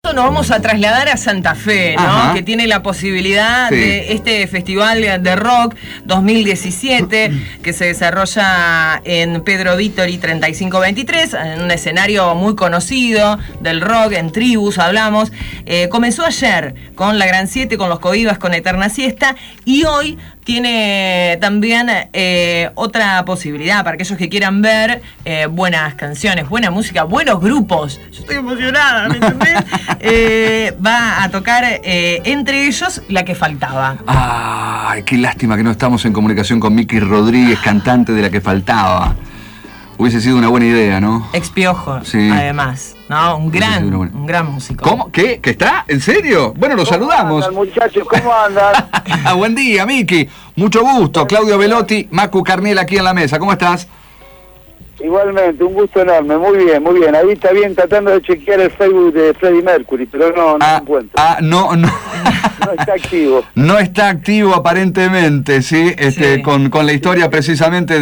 momento nos vamos a trasladar a Santa Fe, ¿no? Ajá. Que tiene la posibilidad Sí. de este Festival de Rock 2017 que se desarrolla en Pedro Vítori 3523, en un escenario muy conocido del rock, en Tribus hablamos. Comenzó ayer con La Gran 7, con Los Cohibas, con Eterna Siesta, y hoy tiene también otra posibilidad para aquellos que quieran ver buenas canciones, buena música, buenos grupos. Yo estoy emocionada, ¿me entendés? Va a tocar entre ellos La Que Faltaba. Ay, qué lástima que no estamos en comunicación con Miki Rodríguez, cantante de La Que Faltaba. Hubiese sido una buena idea, ¿no? Ex-Piojo, Sí. además, ¿no? Un gran músico. ¿Cómo? ¿Qué? ¿Que está? ¿En serio? Bueno, lo saludamos. Andan, muchachos? ¿Cómo andan? Buen día, Miki. Mucho gusto. Claudio Velotti, Macu Carniel aquí en la mesa. ¿Cómo estás? Igualmente, un gusto enorme. Muy bien, muy bien. Ahí está bien tratando de chequear el Facebook de Freddie Mercury, pero no lo encuentro. No. No está activo. No está activo aparentemente, ¿sí? Sí. Con la historia precisamente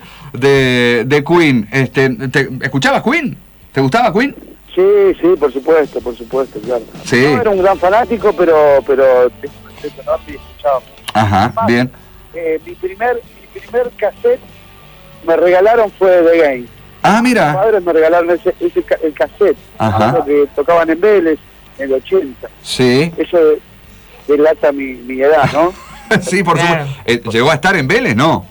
de Queen. ¿Escuchabas Queen? ¿Te gustaba Queen? Sí, por supuesto, claro. Sí. No era un gran fanático, pero tengo un respeto enorme y escuchaba. Ajá, Además, bien. Mi primer cassette me regalaron fue The Game. Ah, Mis mira. padres me regalaron el cassette. Ajá. Lo que tocaban en Vélez en el 80. Sí. Eso delata mi edad, ¿no? Sí, por Claro. supuesto. ¿Llegó a estar en Vélez? No.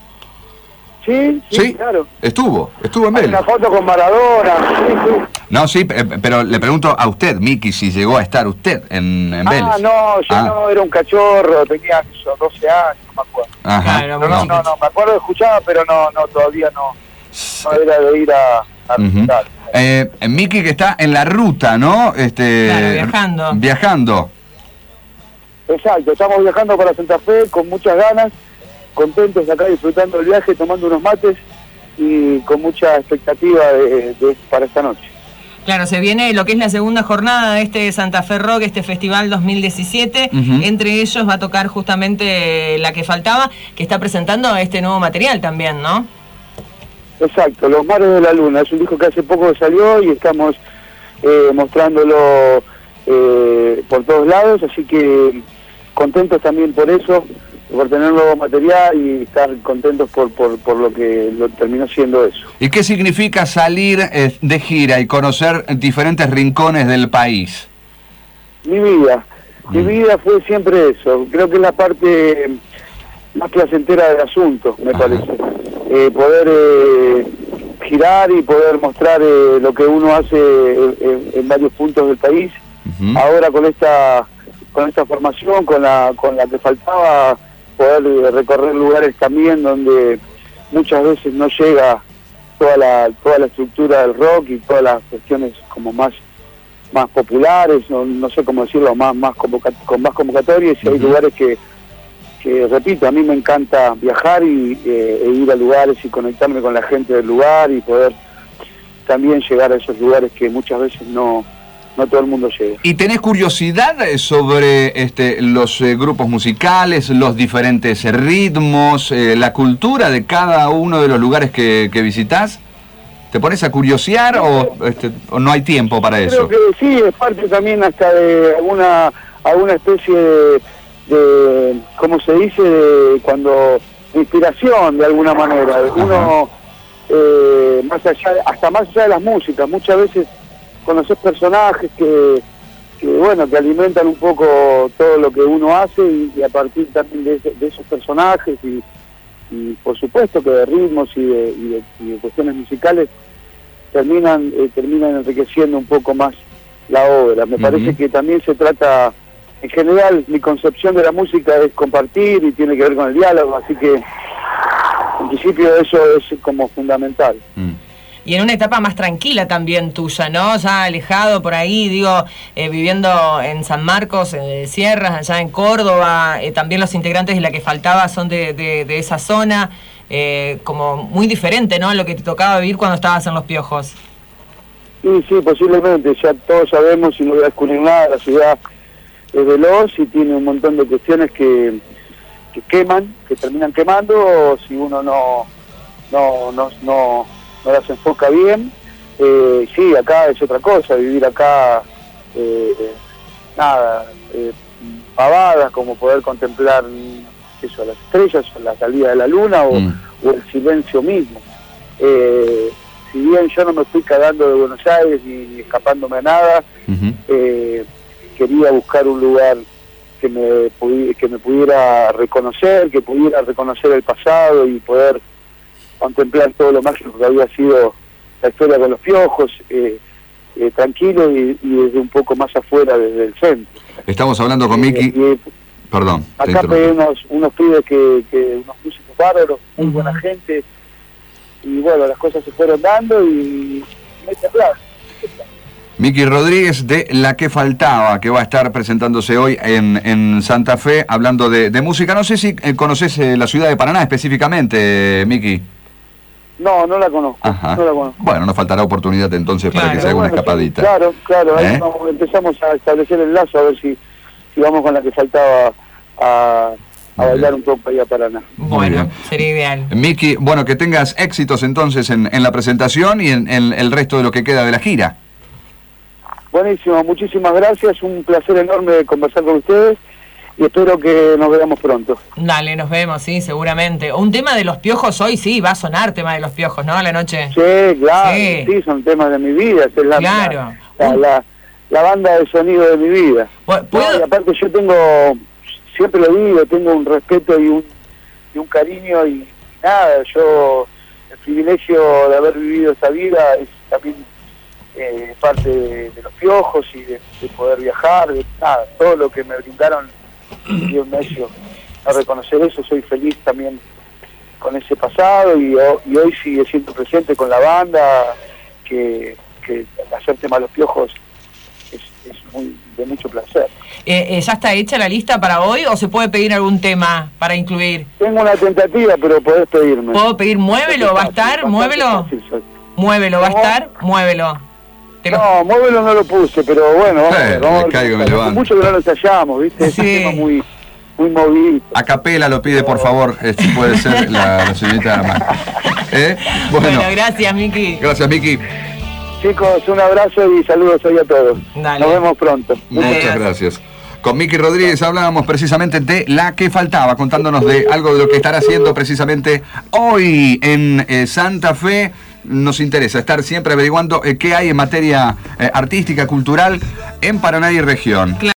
Sí, claro. Estuvo en Hay Vélez. una foto con Maradona. Sí. No, sí, pero le pregunto a usted, Miki, si llegó a estar usted en Vélez. No, yo no, era un cachorro, tenía 12 años, no me acuerdo. Ajá. Claro, No, me acuerdo de escuchar, pero todavía no era de ir a visitar. Miki, que está en la ruta, ¿no? Claro, Viajando. Exacto, estamos viajando para Santa Fe con muchas ganas, contentos acá disfrutando el viaje, tomando unos mates y con mucha expectativa para esta noche. Claro, se viene lo que es la segunda jornada de este Santa Fe Rock, este Festival 2017. Ujú. Entre ellos va a tocar justamente La Que Faltaba, que está presentando este nuevo material también, ¿no? Exacto, Los Mares de la Luna, es un disco que hace poco salió y estamos mostrándolo por todos lados, así que contentos también por eso, por tener nuevo material y estar contentos por lo que terminó siendo eso. ¿Y qué significa salir de gira y conocer diferentes rincones del país? Mi vida fue siempre eso, creo que es la parte más placentera del asunto, me parece. Poder girar y poder mostrar lo que uno hace en varios puntos del país. Ujú. Ahora con esta formación, con la que faltaba, poder recorrer lugares también donde muchas veces no llega toda la estructura del rock y todas las cuestiones como más populares, no sé cómo decirlo, con más convocatorias, y hay lugares que repito, a mí me encanta viajar e ir a lugares y conectarme con la gente del lugar y poder también llegar a esos lugares que muchas veces no todo el mundo llega. ¿Y tenés curiosidad sobre los grupos musicales, los diferentes ritmos, la cultura de cada uno de los lugares que visitás? ¿Te pones a curiosear o no hay tiempo para eso? Creo que sí, es parte también hasta de alguna especie de ¿cómo se dice? De inspiración de alguna manera. Uno, hasta más allá de las músicas, muchas veces conoces personajes que alimentan un poco todo lo que uno hace y a partir también de esos personajes y por supuesto que de ritmos y de cuestiones musicales terminan enriqueciendo un poco más la obra. Me parece que también se trata, en general, mi concepción de la música es compartir y tiene que ver con el diálogo, así que en principio eso es como fundamental. Y en una etapa más tranquila también tuya, ¿no? Ya alejado por ahí, viviendo en San Marcos, Sierras, allá en Córdoba, también los integrantes de La Que Faltaba son de esa zona, como muy diferente, ¿no? A lo que te tocaba vivir cuando estabas en Los Piojos. Sí, posiblemente, ya todos sabemos, y no voy a descubrir nada, la ciudad es veloz y tiene un montón de cuestiones que terminan quemando si uno no las enfoca bien. Sí, acá es otra cosa, vivir acá nada, pavadas, como poder contemplar eso, las estrellas, o la salida de la luna, o el silencio mismo. Si bien yo no me fui cagando de Buenos Aires ni escapándome a nada, quería buscar un lugar que me pudiera reconocer, que pudiera reconocer el pasado y poder contemplar todo lo mágico que había sido la historia con los Piojos, tranquilo y desde un poco más afuera, desde el centro. Estamos hablando con Miki. Perdón. Acá pegué unos pibes unos músicos bárbaros, muy buena gente, y bueno, las cosas se fueron dando y me temblaron. Miki Rodríguez de La Que Faltaba, que va a estar presentándose hoy en Santa Fe, hablando de música. No sé si conoces la ciudad de Paraná específicamente, Miki. No, no la conozco. Ajá. No la conozco. Bueno, nos faltará oportunidad entonces para que se haga una escapadita. Sí, claro, ahí empezamos a establecer el lazo, a ver si vamos con La Que Faltaba a bailar un poco ahí a Paraná. Bueno, sería ideal. Miki, bueno, que tengas éxitos entonces en la presentación y en el resto de lo que queda de la gira. Buenísimo, muchísimas gracias, un placer enorme conversar con ustedes y espero que nos veamos pronto. Dale, nos vemos, sí, seguramente. Un tema de los Piojos hoy, sí, va a sonar tema de los Piojos, ¿no? A la noche. Sí, claro, sí, son temas de mi vida, es la banda de sonido de mi vida. Y aparte yo siempre lo digo, tengo un respeto y un cariño y nada, el privilegio de haber vivido esa vida es también parte de los Piojos y de poder viajar, todo lo que me brindaron, y un medio a reconocer eso, soy feliz también con ese pasado y hoy sigue siendo presente con la banda, que hacer tema a los Piojos es de mucho placer. ¿Ya está hecha la lista para hoy o se puede pedir algún tema para incluir? Tengo una tentativa, pero podés pedirme. ¿Puedo pedir Muévelo? ¿Va a estar? ¿Muévelo? Muévelo, ¿va a estar? Muévelo. No, Muévelo no lo puse, pero bueno, vamos a ver. Mucho que no lo ensayamos, ¿viste? Es un tema muy movido. A capela lo pide, por favor, si puede ser la señorita Marta. Bueno, gracias, Miki. Gracias, Miki. Chicos, un abrazo y saludos hoy a todos. Dale. Nos vemos pronto. Muchas gracias. Con Miki Rodríguez hablábamos precisamente de La Que Faltaba, contándonos de algo de lo que estará haciendo precisamente hoy en Santa Fe. Nos interesa estar siempre averiguando qué hay en materia artística, cultural en Paraná y región.